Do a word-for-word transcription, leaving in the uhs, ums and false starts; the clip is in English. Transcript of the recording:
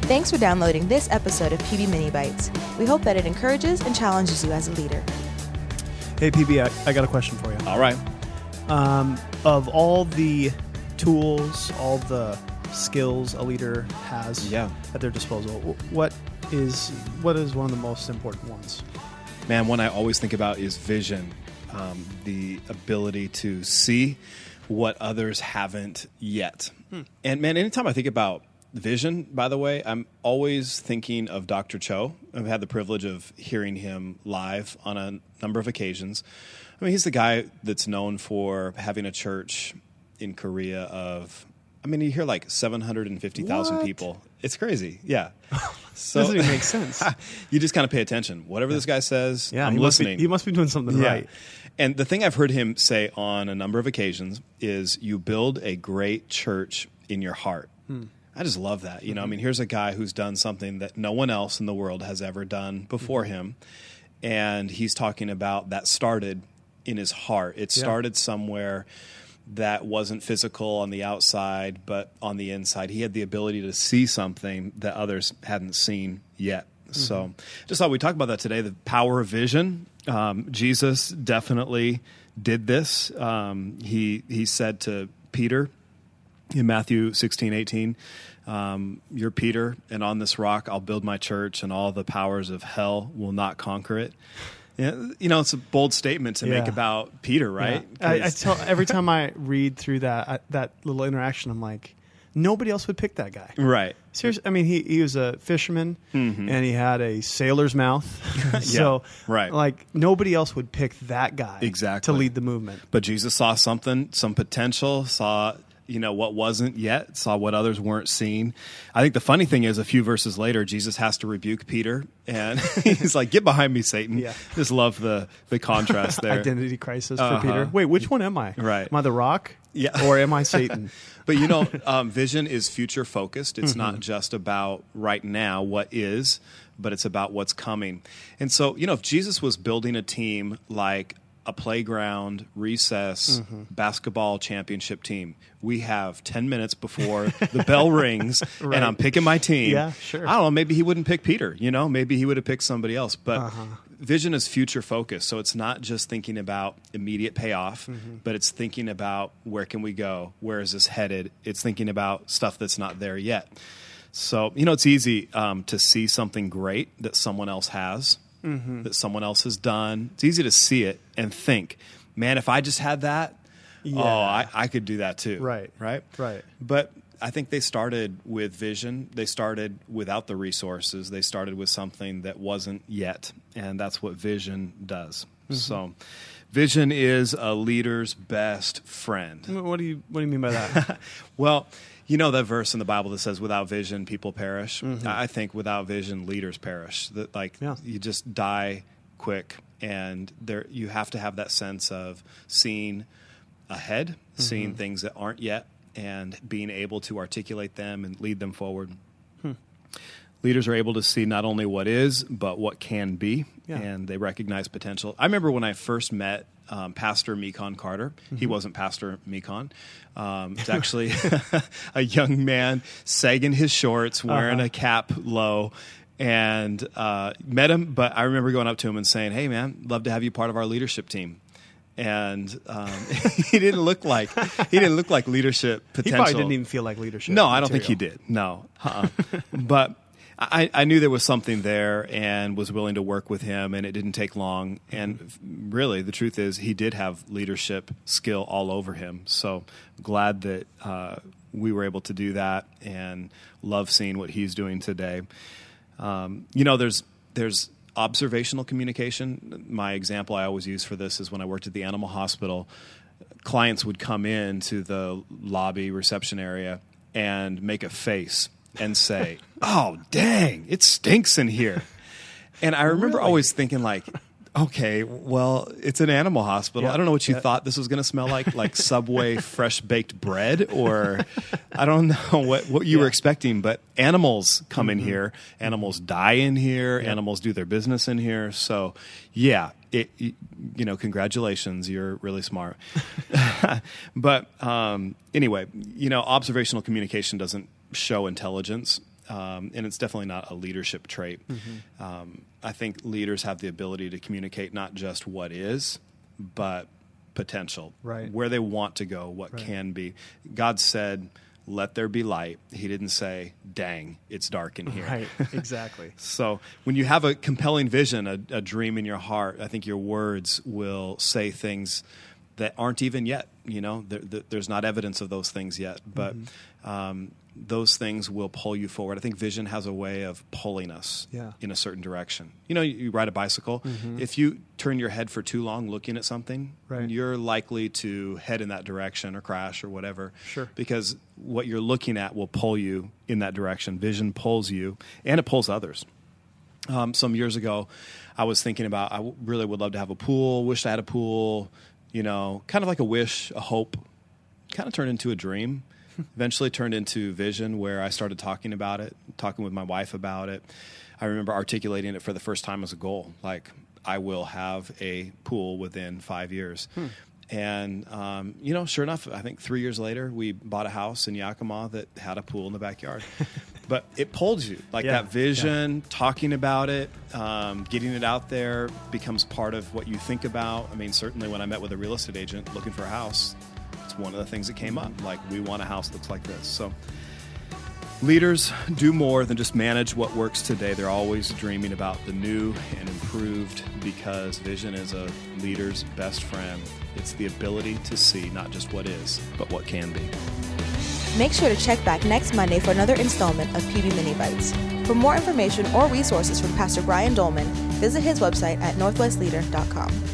Thanks for downloading this episode of P B Mini Bites. We hope that it encourages and challenges you as a leader. Hey, P B, I, I got a question for you. All right. Um, of all the tools, all the skills a leader has Yeah. at their disposal, wh- what is what is one of the most important ones? Man, one I always think about is vision, um, the ability to see what others haven't yet. Hmm. And man, anytime I think about vision, by the way, I'm always thinking of Doctor Cho. I've had the privilege of hearing him live on a number of occasions. I mean, he's the guy that's known for having a church in Korea of, I mean, you hear like seven hundred fifty thousand What? people. It's crazy. Yeah. So Doesn't even make sense. You just kind of pay attention. Whatever this guy says, Yeah, I'm he must, be, listening. he must be doing something Yeah. right. And the thing I've heard him say on a number of occasions is you build a great church in your heart. Hmm. I just love that. You know, I mean, here's a guy who's done something that no one else in the world has ever done before mm-hmm. him. And he's talking about that started in his heart. It Yeah. started somewhere that wasn't physical on the outside, but on the inside. He had the ability to see something that others hadn't seen yet. Mm-hmm. So just thought we'd talk about that today, the power of vision. Um, Jesus definitely did this. Um, he he said to Peter in Matthew sixteen eighteen, um, you're Peter, and on this rock I'll build my church, and all the powers of hell will not conquer it. Yeah, you know, it's a bold statement to Yeah. make about Peter, right? Yeah. I, I 'Cause- tell every time I read through that I, that little interaction, I'm like, nobody else would pick that guy. right. Seriously, I mean, he, he was a fisherman, Mhm. and he had a sailor's mouth. so, right. like, nobody else would pick that guy Exactly. to lead the movement. But Jesus saw something, some potential, saw, you know, what wasn't yet, saw what others weren't seeing. I think the funny thing is a few verses later, Jesus has to rebuke Peter, and he's like, get behind me, Satan. Yeah. Just love the, the contrast there. Identity crisis Uh-huh. for Peter. Wait, which one am I? Right. Am I the rock? Yeah. Or am I Satan? But, you know, um, vision is future focused. It's Mm-hmm. not just about right now, what is, but it's about what's coming. And so, you know, if Jesus was building a team like a playground, recess, Mm-hmm. basketball championship team, we have ten minutes before the bell rings Right. and I'm picking my team. Yeah, sure. I don't know, maybe he wouldn't pick Peter, you know, maybe he would have picked somebody else. But Uh-huh. vision is future focused. So it's not just thinking about immediate payoff, Mm-hmm. but it's thinking about where can we go? Where is this headed? It's thinking about stuff that's not there yet. So, you know, it's easy um, to see something great that someone else has, Mm-hmm. that someone else has done. It's easy to see it and think, man, if I just had that, Yeah. oh, I, I could do that too. Right. Right. Right. But I think they started with vision. They started without the resources. They started with something that wasn't yet. And that's what vision does. Mm-hmm. So vision is a leader's best friend. What do you What do you mean by that? Well, you know that verse in the Bible that says, without vision, people perish. Mm-hmm. I think without vision, leaders perish. That like Yeah. you just die quick. And there, you have to have that sense of seeing ahead, Mm-hmm. seeing things that aren't yet, and being able to articulate them and lead them forward. Hmm. Leaders are able to see not only what is, but what can be, Yeah. and they recognize potential. I remember when I first met um, Pastor Mekon Carter. Mm-hmm. He wasn't Pastor Mekon. Um, it's actually a young man sagging his shorts, wearing Uh-huh. a cap low, and uh, met him. But I remember going up to him and saying, "Hey, man, love to have you part of our leadership team." And um, he didn't look like he didn't look like leadership He potential. probably didn't even feel like leadership. No, I don't think he material. did. No, uh-uh. But I, I knew there was something there, and was willing to work with him. And it didn't take long. And really, the truth is, he did have leadership skill all over him. So glad that uh, we were able to do that, and love seeing what he's doing today. Um, you know, there's there's observational communication. My example I always use for this is when I worked at the animal hospital. Clients would come in to the lobby reception area and make a face and say, "Oh, dang, it stinks in here." And I remember Really? always thinking, like, okay, well, it's an animal hospital. Yeah, I don't know what you yeah. thought this was going to smell like, like Subway fresh baked bread, or I don't know what, what you Yeah. were expecting, but animals come in here, animals die in here, Yeah. animals do their business in here. So yeah, it, you know, congratulations, you're really smart. But um, anyway, you know, observational communication doesn't show intelligence. Um, and it's definitely not a leadership trait. Mm-hmm. Um, I think leaders have the ability to communicate not just what is, but potential, right. where they want to go, what right. can be. God said, let there be light. He didn't say, dang, it's dark in here. Right, exactly. So when you have a compelling vision, a, a dream in your heart, I think your words will say things that aren't even yet. You know, there, there, there's not evidence of those things yet, but mm-hmm. um, those things will pull you forward. I think vision has a way of pulling us yeah. in a certain direction. You know, you, you ride a bicycle. Mm-hmm. If you turn your head for too long looking at something, right. you're likely to head in that direction or crash or whatever. Sure. Because what you're looking at will pull you in that direction. Vision pulls you, and it pulls others. Um, some years ago, I was thinking about, I w- really would love to have a pool, wished I had a pool, you know, kind of like a wish, a hope, kind of turned into a dream. Eventually turned into vision, where I started talking about it, talking with my wife about it. I remember articulating it for the first time as a goal, like I will have a pool within five years. Hmm. And, um, you know, sure enough, I think three years later, we bought a house in Yakima that had a pool in the backyard. But it pulled you, like yeah, that vision, yeah. talking about it, um, getting it out there becomes part of what you think about. I mean, certainly when I met with a real estate agent looking for a house, it's one of the things that came up. Like, we want a house that looks like this. So leaders do more than just manage what works today. They're always dreaming about the new and improved, because vision is a leader's best friend. It's the ability to see not just what is, but what can be. Make sure to check back next Monday for another installment of P B Mini Bites. For more information or resources from Pastor Brian Dolman, visit his website at northwest leader dot com.